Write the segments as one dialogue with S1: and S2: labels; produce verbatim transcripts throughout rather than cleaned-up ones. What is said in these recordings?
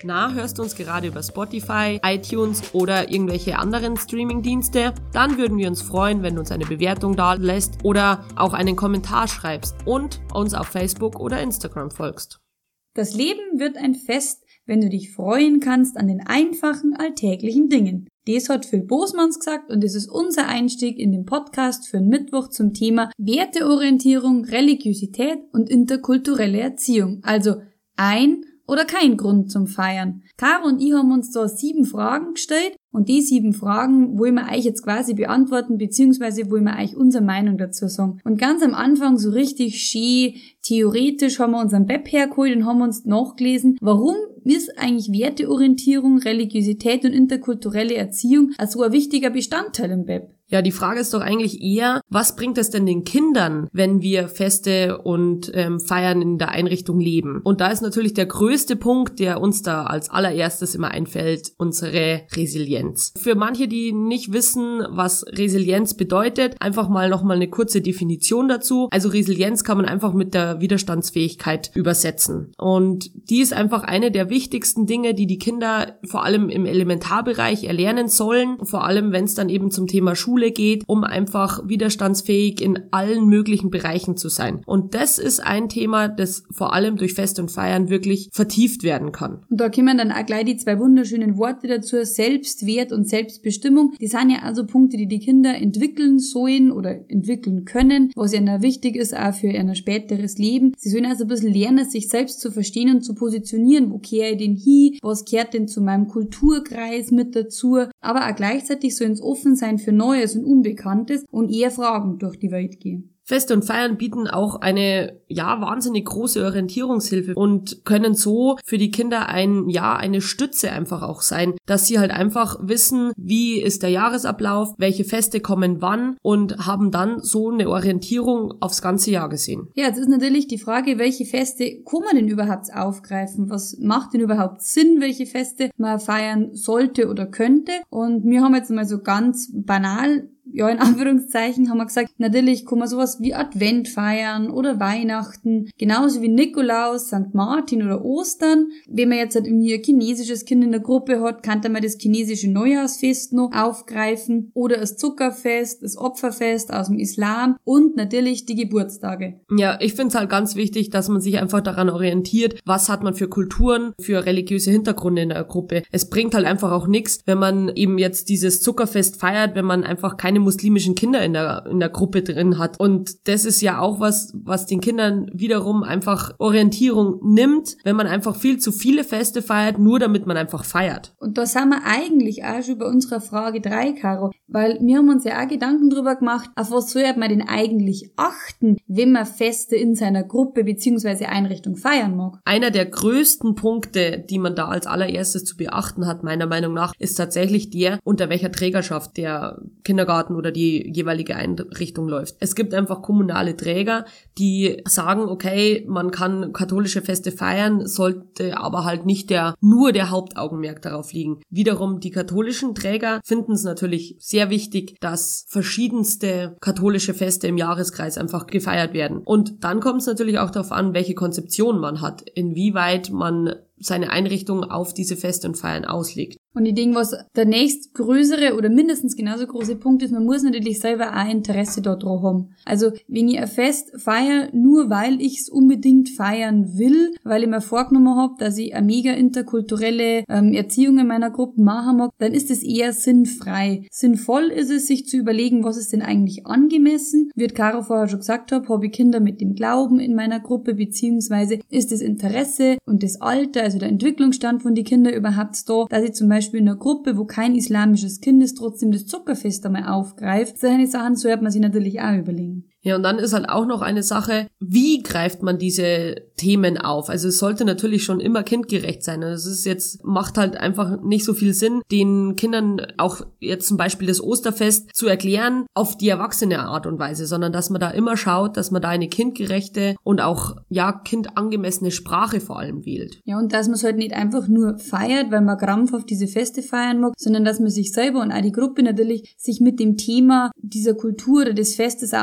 S1: Na, hörst du uns gerade über Spotify, iTunes oder irgendwelche anderen Streamingdienste? Dann würden wir uns freuen, wenn du uns eine Bewertung da lässt oder auch einen Kommentar schreibst und uns auf Facebook oder Instagram folgst.
S2: Das Leben wird ein Fest, wenn du dich freuen kannst an den einfachen, alltäglichen Dingen. Das hat Phil Bosmans gesagt und das ist unser Einstieg in den Podcast für den Mittwoch zum Thema Werteorientierung, Religiosität und interkulturelle Erziehung. Also ein oder kein Grund zum Feiern. Caro und ich haben uns da sieben Fragen gestellt und die sieben Fragen wollen wir euch jetzt quasi beantworten, beziehungsweise wollen wir euch unsere Meinung dazu sagen. Und ganz am Anfang so richtig schön, theoretisch haben wir unseren Beb hergeholt und haben uns nachgelesen, warum ist eigentlich Werteorientierung, Religiosität und interkulturelle Erziehung also ein wichtiger Bestandteil im Beb?
S1: Ja, die Frage ist doch eigentlich eher, was bringt es denn den Kindern, wenn wir Feste und ähm, Feiern in der Einrichtung leben? Und da ist natürlich der größte Punkt, der uns da als allererstes immer einfällt, unsere Resilienz. Für manche, die nicht wissen, was Resilienz bedeutet, einfach mal nochmal eine kurze Definition dazu. Also Resilienz kann man einfach mit der Widerstandsfähigkeit übersetzen. Und die ist einfach eine der wichtigsten Dinge, die die Kinder vor allem im Elementarbereich erlernen sollen, vor allem wenn es dann eben zum Thema Schule geht, um einfach widerstandsfähig in allen möglichen Bereichen zu sein. Und das ist ein Thema, das vor allem durch Fest und Feiern wirklich vertieft werden kann.
S2: Und da kommen dann auch gleich die zwei wunderschönen Worte dazu, Selbstwert und Selbstbestimmung. Die sind ja also Punkte, die die Kinder entwickeln sollen oder entwickeln können, was ihnen wichtig ist, auch für ihr späteres Leben. Sie sollen also ein bisschen lernen, sich selbst zu verstehen und zu positionieren. Wo kehre ich denn hin? Was gehört denn zu meinem Kulturkreis mit dazu? Aber auch gleichzeitig sollen sie offen sein für Neues und Unbekanntes und eher fragend durch die Welt gehen.
S1: Feste und Feiern bieten auch eine, ja, wahnsinnig große Orientierungshilfe und können so für die Kinder ein, ja, eine Stütze einfach auch sein, dass sie halt einfach wissen, wie ist der Jahresablauf, welche Feste kommen wann und haben dann so eine Orientierung aufs ganze Jahr gesehen.
S2: Ja, jetzt ist natürlich die Frage, welche Feste kann man denn überhaupt aufgreifen? Was macht denn überhaupt Sinn, welche Feste man feiern sollte oder könnte? Und wir haben jetzt mal so ganz banal, ja, in Anführungszeichen haben wir gesagt, natürlich kann man sowas wie Advent feiern oder Weihnachten, genauso wie Nikolaus, Sankt Martin oder Ostern. Wenn man jetzt halt irgendwie ein chinesisches Kind in der Gruppe hat, kann man das chinesische Neujahrsfest noch aufgreifen oder das Zuckerfest, das Opferfest aus dem Islam und natürlich die Geburtstage.
S1: Ja, ich finde es halt ganz wichtig, dass man sich einfach daran orientiert, was hat man für Kulturen, für religiöse Hintergründe in der Gruppe. Es bringt halt einfach auch nichts, wenn man eben jetzt dieses Zuckerfest feiert, wenn man einfach keine muslimischen Kinder in der in der Gruppe drin hat. Und das ist ja auch was, was den Kindern wiederum einfach Orientierung nimmt, wenn man einfach viel zu viele Feste feiert, nur damit man einfach feiert.
S2: Und da sind wir eigentlich auch schon bei unserer Frage drei, Caro, weil wir haben uns ja auch Gedanken drüber gemacht, auf was soll man denn eigentlich achten, wenn man Feste in seiner Gruppe bzw. Einrichtung feiern mag?
S1: Einer der größten Punkte, die man da als allererstes zu beachten hat, meiner Meinung nach, ist tatsächlich der, unter welcher Trägerschaft der Kindergarten oder die jeweilige Einrichtung läuft. Es gibt einfach kommunale Träger, die sagen, okay, man kann katholische Feste feiern, sollte aber halt nicht der nur der Hauptaugenmerk darauf liegen. Wiederum die katholischen Träger finden es natürlich sehr wichtig, dass verschiedenste katholische Feste im Jahreskreis einfach gefeiert werden. Und dann kommt es natürlich auch darauf an, welche Konzeption man hat, inwieweit man seine Einrichtung auf diese Feste und Feiern auslegt.
S2: Und ich denke, was der nächstgrößere oder mindestens genauso große Punkt ist, man muss natürlich selber auch Interesse daran haben. Also, wenn ich ein Fest feiere, nur weil ich es unbedingt feiern will, weil ich mir vorgenommen habe, dass ich eine mega interkulturelle ähm, Erziehung in meiner Gruppe machen mag, dann ist es eher sinnfrei. Sinnvoll ist es, sich zu überlegen, was ist denn eigentlich angemessen. Wie Caro vorher schon gesagt hat, habe ich Kinder mit dem Glauben in meiner Gruppe, beziehungsweise ist das Interesse und das Alter, also der Entwicklungsstand von den Kindern überhaupt da, dass ich zum Beispiel in einer Gruppe, wo kein islamisches Kind ist, trotzdem das Zuckerfest einmal aufgreift. Solche Sachen sollte man sich natürlich auch überlegen.
S1: Ja, und dann ist halt auch noch eine Sache, wie greift man diese Themen auf? Also es sollte natürlich schon immer kindgerecht sein. Also es ist jetzt, macht halt einfach nicht so viel Sinn, den Kindern auch jetzt zum Beispiel das Osterfest zu erklären auf die erwachsene Art und Weise, sondern dass man da immer schaut, dass man da eine kindgerechte und auch, ja, kindangemessene Sprache vor allem wählt.
S2: Ja, und dass man es halt nicht einfach nur feiert, weil man krampfhaft diese Feste feiern mag, sondern dass man sich selber und auch die Gruppe natürlich sich mit dem Thema dieser Kultur oder des Festes auch auseinandersetzt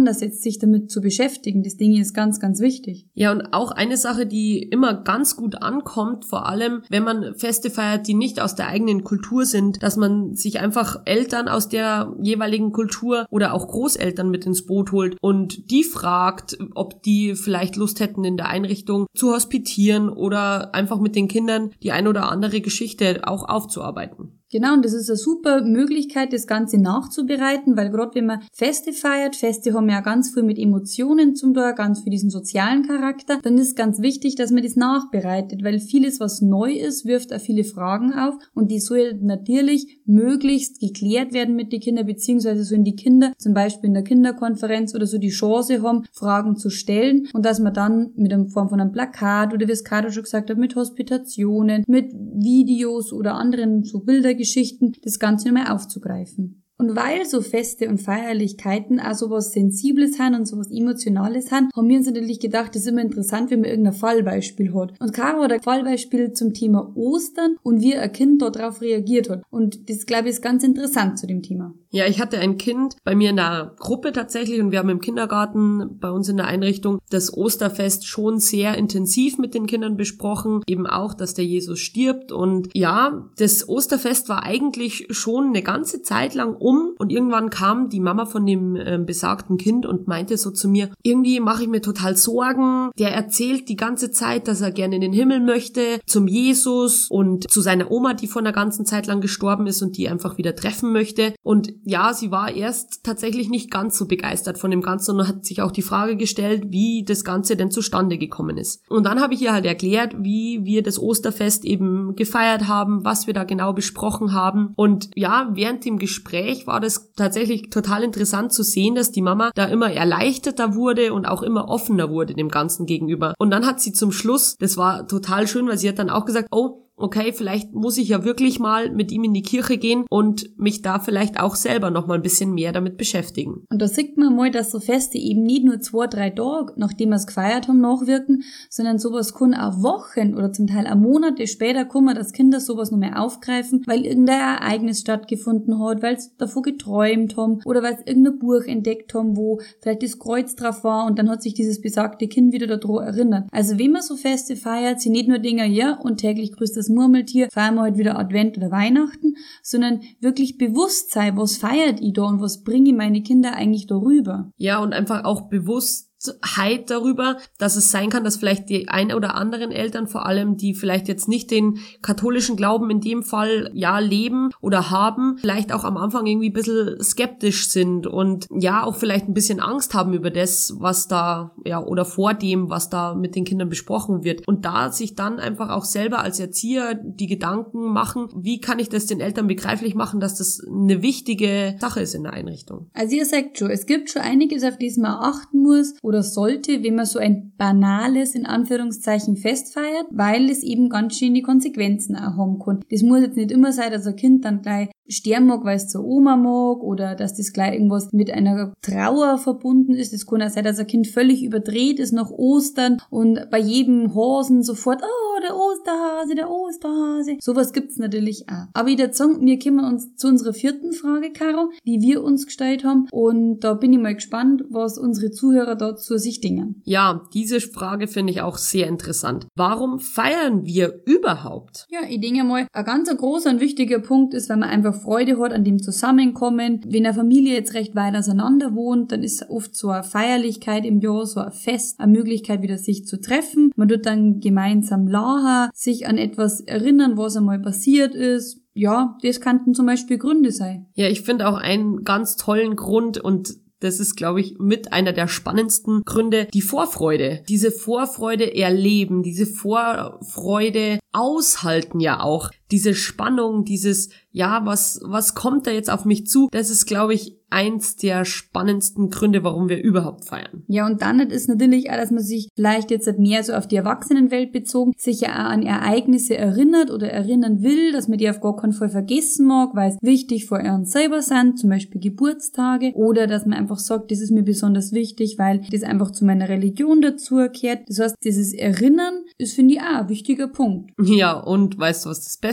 S2: auseinandersetzt, sich damit zu beschäftigen. Das Ding ist ganz, ganz wichtig.
S1: Ja, und auch eine Sache, die immer ganz gut ankommt, vor allem, wenn man Feste feiert, die nicht aus der eigenen Kultur sind, dass man sich einfach Eltern aus der jeweiligen Kultur oder auch Großeltern mit ins Boot holt und die fragt, ob die vielleicht Lust hätten, in der Einrichtung zu hospitieren oder einfach mit den Kindern die ein oder andere Geschichte auch aufzuarbeiten.
S2: Genau, und das ist eine super Möglichkeit, das Ganze nachzubereiten, weil gerade wenn man Feste feiert, Feste haben ja ganz viel mit Emotionen zum tun, ganz viel diesen sozialen Charakter, dann ist ganz wichtig, dass man das nachbereitet, weil vieles, was neu ist, wirft auch viele Fragen auf und die soll natürlich möglichst geklärt werden mit den Kindern, beziehungsweise sollen die Kinder zum Beispiel in der Kinderkonferenz oder so die Chance haben, Fragen zu stellen und dass man dann mit einer Form von einem Plakat oder wie es Caro schon gesagt hat, mit Hospitationen, mit Videos oder anderen so Bilder Geschichten, das Ganze nochmal aufzugreifen. Und weil so Feste und Feierlichkeiten auch so was Sensibles haben und so was Emotionales haben, haben wir uns natürlich gedacht, das ist immer interessant, wenn man irgendein Fallbeispiel hat. Und Caro hat ein Fallbeispiel zum Thema Ostern und wie ein Kind darauf reagiert hat. Und das, glaube ich, ist ganz interessant zu dem Thema.
S1: Ja, ich hatte ein Kind bei mir in der Gruppe tatsächlich und wir haben im Kindergarten bei uns in der Einrichtung das Osterfest schon sehr intensiv mit den Kindern besprochen. Eben auch, dass der Jesus stirbt. Und ja, das Osterfest war eigentlich schon eine ganze Zeit lang um und irgendwann kam die Mama von dem äh, besagten Kind und meinte so zu mir, irgendwie mache ich mir total Sorgen, der erzählt die ganze Zeit, dass er gerne in den Himmel möchte, zum Jesus und zu seiner Oma, die vor einer ganzen Zeit lang gestorben ist und die einfach wieder treffen möchte. Und ja, sie war erst tatsächlich nicht ganz so begeistert von dem Ganzen und hat sich auch die Frage gestellt, wie das Ganze denn zustande gekommen ist. Und dann habe ich ihr halt erklärt, wie wir das Osterfest eben gefeiert haben, was wir da genau besprochen haben. Und ja, während dem Gespräch war das tatsächlich total interessant zu sehen, dass die Mama da immer erleichterter wurde und auch immer offener wurde dem Ganzen gegenüber. Und dann hat sie zum Schluss, das war total schön, weil sie hat dann auch gesagt, oh, okay, vielleicht muss ich ja wirklich mal mit ihm in die Kirche gehen und mich da vielleicht auch selber noch mal ein bisschen mehr damit beschäftigen.
S2: Und da sieht man mal, dass so Feste eben nicht nur zwei, drei Tage, nachdem wir es gefeiert haben, nachwirken, sondern sowas kann auch Wochen oder zum Teil auch Monate später kommen, dass Kinder sowas noch mehr aufgreifen, weil irgendein Ereignis stattgefunden hat, weil sie davon geträumt haben oder weil sie irgendein Buch entdeckt haben, wo vielleicht das Kreuz drauf war und dann hat sich dieses besagte Kind wieder daran erinnert. Also wenn man so Feste feiert, sind nicht nur Dinge, ja, und täglich grüßt das Murmeltier, feiern wir heute wieder Advent oder Weihnachten, sondern wirklich bewusst sein, was feiert ich da und was bringe ich meine Kinder eigentlich darüber.
S1: Ja, und einfach auch bewusst Bewusstheit darüber, dass es sein kann, dass vielleicht die ein oder anderen Eltern vor allem, die vielleicht jetzt nicht den katholischen Glauben in dem Fall ja leben oder haben, vielleicht auch am Anfang irgendwie ein bisschen skeptisch sind und ja auch vielleicht ein bisschen Angst haben über das, was da ja oder vor dem, was da mit den Kindern besprochen wird und da sich dann einfach auch selber als Erzieher die Gedanken machen, wie kann ich das den Eltern begreiflich machen, dass das eine wichtige Sache ist in der Einrichtung.
S2: Also ihr sagt schon, es gibt schon einiges, auf das man achten muss oder sollte, wenn man so ein banales, in Anführungszeichen, Fest feiert, weil es eben ganz schöne Konsequenzen auch haben kann. Das muss jetzt nicht immer sein, dass ein Kind dann gleich sterben mag, weil es zur Oma mag oder dass das gleich irgendwas mit einer Trauer verbunden ist. Das kann auch sein, dass ein Kind völlig überdreht ist nach Ostern und bei jedem Hasen sofort, oh, der Osterhase, der Osterhase. Sowas gibt's natürlich auch. Aber ich würde sagen, wir kommen uns zu unserer vierten Frage, Caro, die wir uns gestellt haben und da bin ich mal gespannt, was unsere Zuhörer dazu sich denken.
S1: Ja, diese Frage finde ich auch sehr interessant. Warum feiern wir überhaupt?
S2: Ja, ich denke mal, ein ganz großer und wichtiger Punkt ist, weil man einfach Freude hat an dem Zusammenkommen. Wenn eine Familie jetzt recht weit auseinander wohnt, dann ist oft so eine Feierlichkeit im Jahr, so ein Fest, eine Möglichkeit wieder sich zu treffen. Man tut dann gemeinsam lachen, sich an etwas erinnern, was einmal passiert ist. Ja, das könnten zum Beispiel Gründe sein.
S1: Ja, ich finde auch einen ganz tollen Grund und das ist, glaube ich, mit einer der spannendsten Gründe, die Vorfreude. Diese Vorfreude erleben, diese Vorfreude aushalten ja auch. Diese Spannung, dieses, ja, was, was kommt da jetzt auf mich zu? Das ist, glaube ich, eins der spannendsten Gründe, warum wir überhaupt feiern.
S2: Ja, und dann ist natürlich auch, dass man sich vielleicht jetzt mehr so auf die Erwachsenenwelt bezogen, sich ja auch an Ereignisse erinnert oder erinnern will, dass man die auf gar keinen Fall vergessen mag, weil es wichtig für einen selber sind, zum Beispiel Geburtstage, oder dass man einfach sagt, das ist mir besonders wichtig, weil das einfach zu meiner Religion dazugehört. Das heißt, dieses Erinnern ist, finde ich, auch ein wichtiger Punkt.
S1: Ja, und weißt du, was das Beste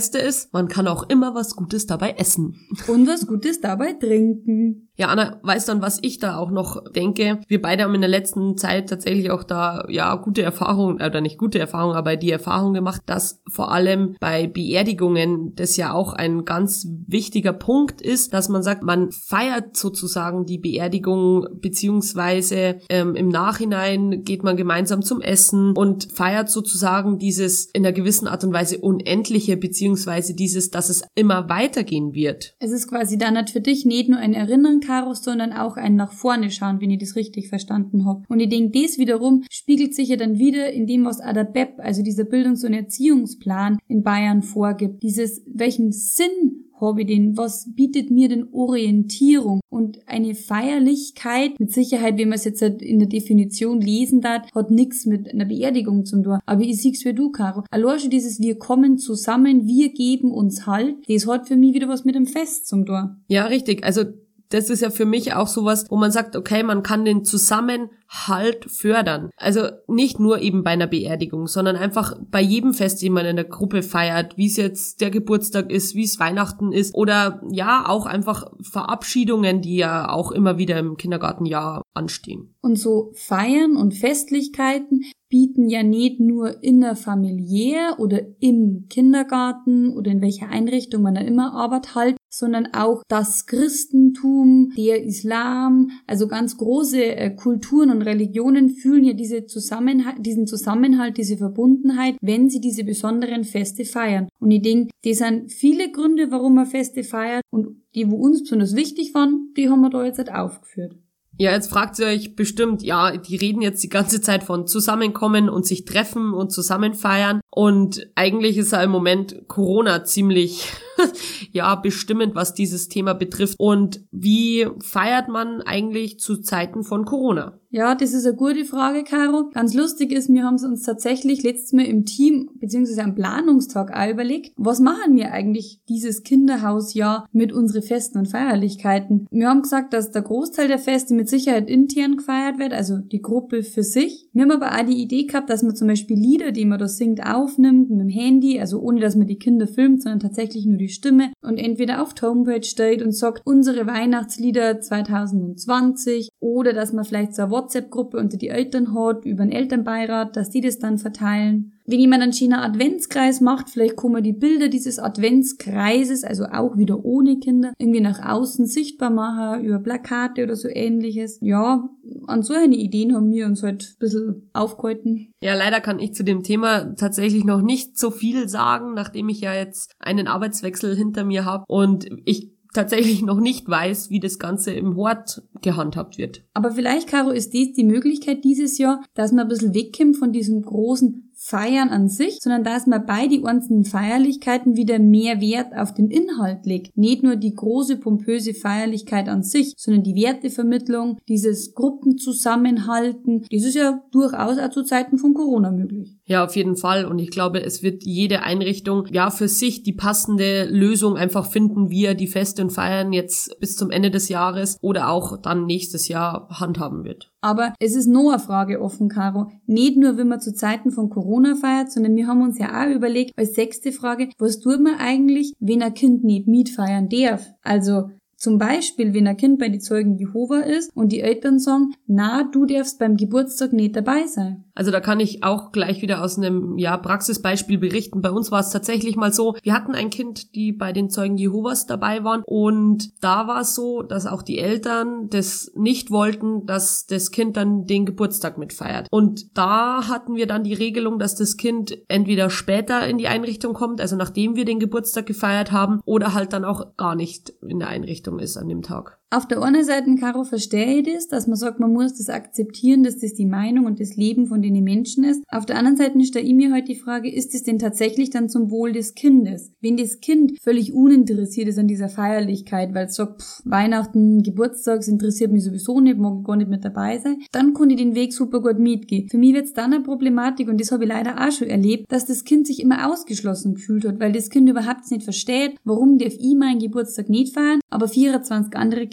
S1: Beste ist, man kann auch immer was Gutes dabei essen.
S2: Und was Gutes dabei trinken.
S1: Ja, Anna, weißt du, an was ich da auch noch denke? Wir beide haben in der letzten Zeit tatsächlich auch da, ja, gute Erfahrungen, oder nicht gute Erfahrungen, aber die Erfahrung gemacht, dass vor allem bei Beerdigungen das ja auch ein ganz wichtiger Punkt ist, dass man sagt, man feiert sozusagen die Beerdigung, beziehungsweise ähm, im Nachhinein geht man gemeinsam zum Essen und feiert sozusagen dieses in einer gewissen Art und Weise Unendliche, beziehungsweise dieses, dass es immer weitergehen wird.
S2: Es ist quasi dann nicht für dich nicht nur ein Erinnern, Caro, sondern auch ein nach vorne schauen, wenn ich das richtig verstanden habe. Und ich denke, das wiederum spiegelt sich ja dann wieder in dem, was A D A B E P, also dieser Bildungs- und Erziehungsplan in Bayern vorgibt. Dieses, welchen Sinn habe ich denn? Was bietet mir denn Orientierung? Und eine Feierlichkeit, mit Sicherheit, wenn man es jetzt in der Definition lesen darf, hat nichts mit einer Beerdigung zu tun. Aber ich sieh's für du, Caro. Allein schon dieses wir kommen zusammen, wir geben uns Halt, das hat für mich wieder was mit dem Fest zum Tor.
S1: Ja, richtig. Also das ist ja für mich auch sowas, wo man sagt, okay, man kann den Zusammenhalt fördern. Also nicht nur eben bei einer Beerdigung, sondern einfach bei jedem Fest, den man in der Gruppe feiert, wie es jetzt der Geburtstag ist, wie es Weihnachten ist oder ja, auch einfach Verabschiedungen, die ja auch immer wieder im Kindergartenjahr anstehen.
S2: Und so Feiern und Festlichkeiten bieten ja nicht nur innerfamiliär oder im Kindergarten oder in welcher Einrichtung man da immer arbeitet halt, sondern auch das Christentum, der Islam, also ganz große äh, Kulturen und Religionen fühlen ja diese Zusammenhalt, diesen Zusammenhalt, diese Verbundenheit, wenn sie diese besonderen Feste feiern. Und ich denke, das sind viele Gründe, warum man Feste feiert und die, wo uns besonders wichtig waren, die haben wir da jetzt halt aufgeführt.
S1: Ja, jetzt fragt ihr euch bestimmt, ja, die reden jetzt die ganze Zeit von Zusammenkommen und sich treffen und zusammen feiern und eigentlich ist ja im Moment Corona ziemlich, ja, bestimmend, was dieses Thema betrifft. Und wie feiert man eigentlich zu Zeiten von Corona?
S2: Ja, das ist eine gute Frage, Caro. Ganz lustig ist, wir haben es uns tatsächlich letztes Mal im Team beziehungsweise am Planungstag auch überlegt, was machen wir eigentlich dieses Kinderhausjahr mit unseren Festen und Feierlichkeiten? Wir haben gesagt, dass der Großteil der Feste mit Sicherheit intern gefeiert wird, also die Gruppe für sich. Wir haben aber auch die Idee gehabt, dass man zum Beispiel Lieder, die man da singt, aufnimmt mit dem Handy, also ohne, dass man die Kinder filmt, sondern tatsächlich nur die Stimme und entweder auf der Homepage stellt und sagt, unsere Weihnachtslieder zwanzig zwanzig oder dass man vielleicht so eine WhatsApp-Gruppe unter die Eltern hat, über einen Elternbeirat, dass die das dann verteilen. Wenn jemand einen schönen Adventskreis macht, vielleicht kann man die Bilder dieses Adventskreises, also auch wieder ohne Kinder, irgendwie nach außen sichtbar machen, über Plakate oder so ähnliches. Ja, an so eine Ideen haben wir uns halt ein bisschen aufgehalten.
S1: Ja, leider kann ich zu dem Thema tatsächlich noch nicht so viel sagen, nachdem ich ja jetzt einen Arbeitswechsel hinter mir habe und ich tatsächlich noch nicht weiß, wie das Ganze im Hort gehandhabt wird.
S2: Aber vielleicht, Caro, ist dies die Möglichkeit dieses Jahr, dass man ein bisschen wegkommt von diesem großen Feiern an sich, sondern dass man bei die einzelnen Feierlichkeiten wieder mehr Wert auf den Inhalt legt. Nicht nur die große, pompöse Feierlichkeit an sich, sondern die Wertevermittlung, dieses Gruppenzusammenhalten. Das ist ja durchaus auch zu Zeiten von Corona möglich.
S1: Ja, auf jeden Fall. Und ich glaube, es wird jede Einrichtung ja für sich die passende Lösung einfach finden, wie er die Feste und Feiern jetzt bis zum Ende des Jahres oder auch dann nächstes Jahr handhaben wird.
S2: Aber es ist noch eine Frage offen, Caro. Nicht nur, wenn man zu Zeiten von Corona feiert, sondern wir haben uns ja auch überlegt, als sechste Frage, was tut man eigentlich, wenn ein Kind nicht mitfeiern darf? Also zum Beispiel, wenn ein Kind bei den Zeugen Jehova ist und die Eltern sagen, na, du darfst beim Geburtstag nicht dabei sein.
S1: Also da kann ich auch gleich wieder aus einem ja Praxisbeispiel berichten. Bei uns war es tatsächlich mal so, wir hatten ein Kind, die bei den Zeugen Jehovas dabei waren und da war es so, dass auch die Eltern das nicht wollten, dass das Kind dann den Geburtstag mitfeiert. Und da hatten wir dann die Regelung, dass das Kind entweder später in die Einrichtung kommt, also nachdem wir den Geburtstag gefeiert haben, oder halt dann auch gar nicht in der Einrichtung ist an dem Tag.
S2: Auf der einen Seite, Caro, verstehe ich das, dass man sagt, man muss das akzeptieren, dass das die Meinung und das Leben von den Menschen ist. Auf der anderen Seite stelle ich mir heute die Frage, ist es denn tatsächlich dann zum Wohl des Kindes? Wenn das Kind völlig uninteressiert ist an dieser Feierlichkeit, weil es sagt, pff, Weihnachten, Geburtstag, das interessiert mich sowieso nicht, mag gar nicht mit dabei sein, dann kann ich den Weg super gut mitgehen. Für mich wird es dann eine Problematik, und das habe ich leider auch schon erlebt, dass das Kind sich immer ausgeschlossen gefühlt hat, weil das Kind überhaupt nicht versteht, warum darf ich meinen Geburtstag nicht feiern, aber vierundzwanzig andere Kinder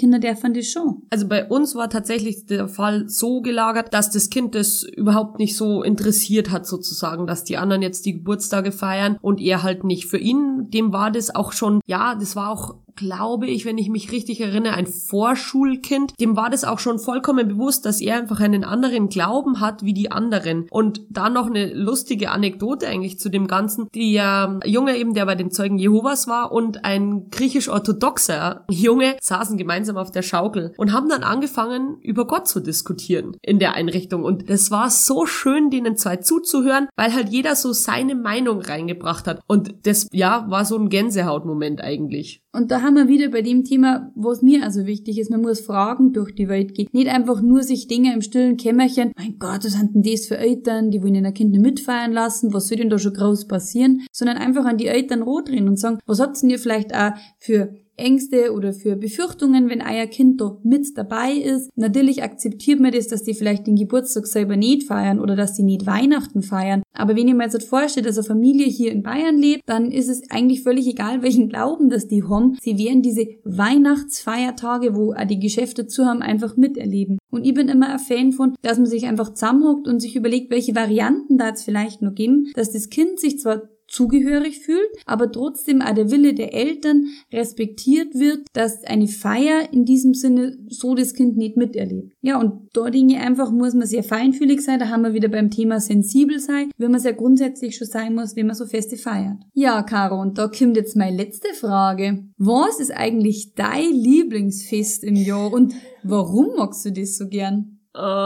S2: Kinder dürfen das schon.
S1: Also bei uns war tatsächlich der Fall so gelagert, dass das Kind das überhaupt nicht so interessiert hat sozusagen, dass die anderen jetzt die Geburtstage feiern und er halt nicht. Für ihn, dem war das auch schon, ja, das war auch, glaube ich, wenn ich mich richtig erinnere, ein Vorschulkind. Dem war das auch schon vollkommen bewusst, dass er einfach einen anderen Glauben hat wie die anderen. Und da noch eine lustige Anekdote eigentlich zu dem Ganzen. Der Junge eben, der bei den Zeugen Jehovas war und ein griechisch-orthodoxer Junge saßen gemeinsam auf der Schaukel und haben dann angefangen, über Gott zu diskutieren in der Einrichtung. Und das war so schön, denen zwei zuzuhören, weil halt jeder so seine Meinung reingebracht hat. Und das, ja, war so ein Gänsehautmoment eigentlich.
S2: Und da haben wir wieder bei dem Thema, was mir also wichtig ist, man muss Fragen durch die Welt gehen. Nicht einfach nur sich Dinge im stillen Kämmerchen, mein Gott, was sind denn das für Eltern, die wollen ihre Kinder mitfeiern lassen, was soll denn da schon groß passieren, sondern einfach an die Eltern drehen und sagen, was habt denn ihr vielleicht auch für Ängste oder für Befürchtungen, wenn euer Kind da mit dabei ist. Natürlich akzeptiert man das, dass die vielleicht den Geburtstag selber nicht feiern oder dass die nicht Weihnachten feiern. Aber wenn ich mir jetzt vorstelle, dass eine Familie hier in Bayern lebt, dann ist es eigentlich völlig egal, welchen Glauben das die haben. Sie werden diese Weihnachtsfeiertage, wo auch die Geschäfte zu haben, einfach miterleben. Und ich bin immer ein Fan von, dass man sich einfach zusammenhockt und sich überlegt, welche Varianten da jetzt vielleicht noch geben, dass das Kind sich zwar zugehörig fühlt, aber trotzdem auch der Wille der Eltern respektiert wird, dass eine Feier in diesem Sinne so das Kind nicht miterlebt. Ja, und da Dinge einfach muss man sehr feinfühlig sein, da haben wir wieder beim Thema sensibel sein, wie man es ja grundsätzlich schon sein muss, wenn man so Feste feiert. Ja, Caro, und da kommt jetzt meine letzte Frage. Was ist eigentlich dein Lieblingsfest im Jahr und warum magst du das so gern?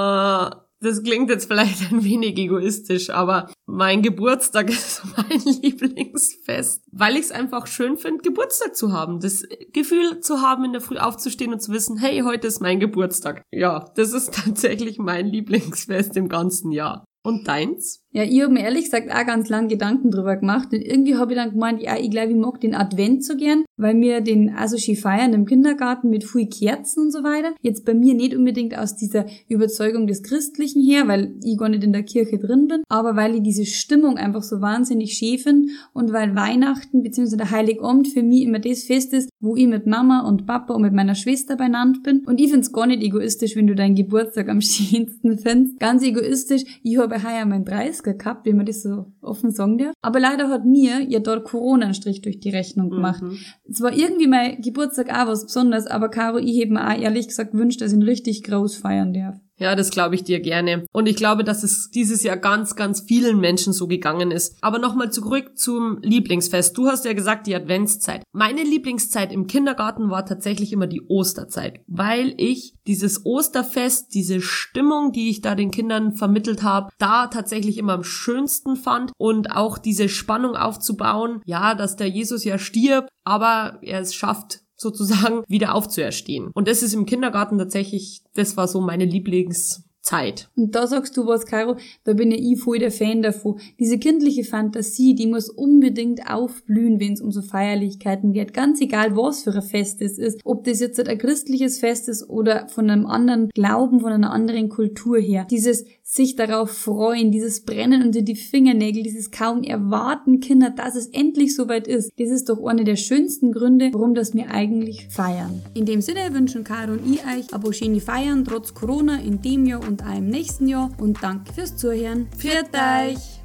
S1: Uh Das klingt jetzt vielleicht ein wenig egoistisch, aber mein Geburtstag ist mein Lieblingsfest, weil ich es einfach schön finde, Geburtstag zu haben. Das Gefühl zu haben, in der Früh aufzustehen und zu wissen, hey, heute ist mein Geburtstag. Ja, das ist tatsächlich mein Lieblingsfest im ganzen Jahr. Und deins?
S2: Ja, ich habe mir ehrlich gesagt auch ganz lange Gedanken drüber gemacht und irgendwie habe ich dann gemeint, ja, ich glaube, ich mag den Advent so gern, weil wir den also schön feiern im Kindergarten mit viel Kerzen und so weiter. Jetzt bei mir nicht unbedingt aus dieser Überzeugung des Christlichen her, weil ich gar nicht in der Kirche drin bin, aber weil ich diese Stimmung einfach so wahnsinnig schön finde und weil Weihnachten bzw. der Heiligabend für mich immer das Fest ist, wo ich mit Mama und Papa und mit meiner Schwester beieinander bin. Und ich find's gar nicht egoistisch, wenn du deinen Geburtstag am schönsten findest. Ganz egoistisch, ich habe heuer meinen dreißiger gehabt, wie man das so offen sagen darf. Aber leider hat mir ja dort Corona einen Strich durch die Rechnung gemacht. Mhm. Es war irgendwie mein Geburtstag auch was Besonderes, aber Caro, ich hätte mir auch ehrlich gesagt gewünscht, dass ich ihn richtig groß feiern darf.
S1: Ja, das glaube ich dir gerne. Und ich glaube, dass es dieses Jahr ganz, ganz vielen Menschen so gegangen ist. Aber nochmal zurück zum Lieblingsfest. Du hast ja gesagt, die Adventszeit. Meine Lieblingszeit im Kindergarten war tatsächlich immer die Osterzeit, weil ich dieses Osterfest, diese Stimmung, die ich da den Kindern vermittelt habe, da tatsächlich immer am schönsten fand und auch diese Spannung aufzubauen, ja, dass der Jesus ja stirbt, aber er es schafft, sozusagen wieder aufzuerstehen. Und das ist im Kindergarten tatsächlich, das war so meine Lieblingszeit.
S2: Und da sagst du was, Caro, da bin ja ich voll der Fan davon. Diese kindliche Fantasie, die muss unbedingt aufblühen, wenn es um so Feierlichkeiten geht. Ganz egal, was für ein Fest es ist. Ob das jetzt ein christliches Fest ist oder von einem anderen Glauben, von einer anderen Kultur her. Dieses sich darauf freuen, dieses Brennen unter die Fingernägel, dieses kaum erwarten, Kinder, dass es endlich soweit ist. Das ist doch einer der schönsten Gründe, warum das wir eigentlich feiern. In dem Sinne wünschen Caro und ich euch eine schöne Feiern trotz Corona in dem Jahr und auch im nächsten Jahr und danke fürs Zuhören. Pfiat euch!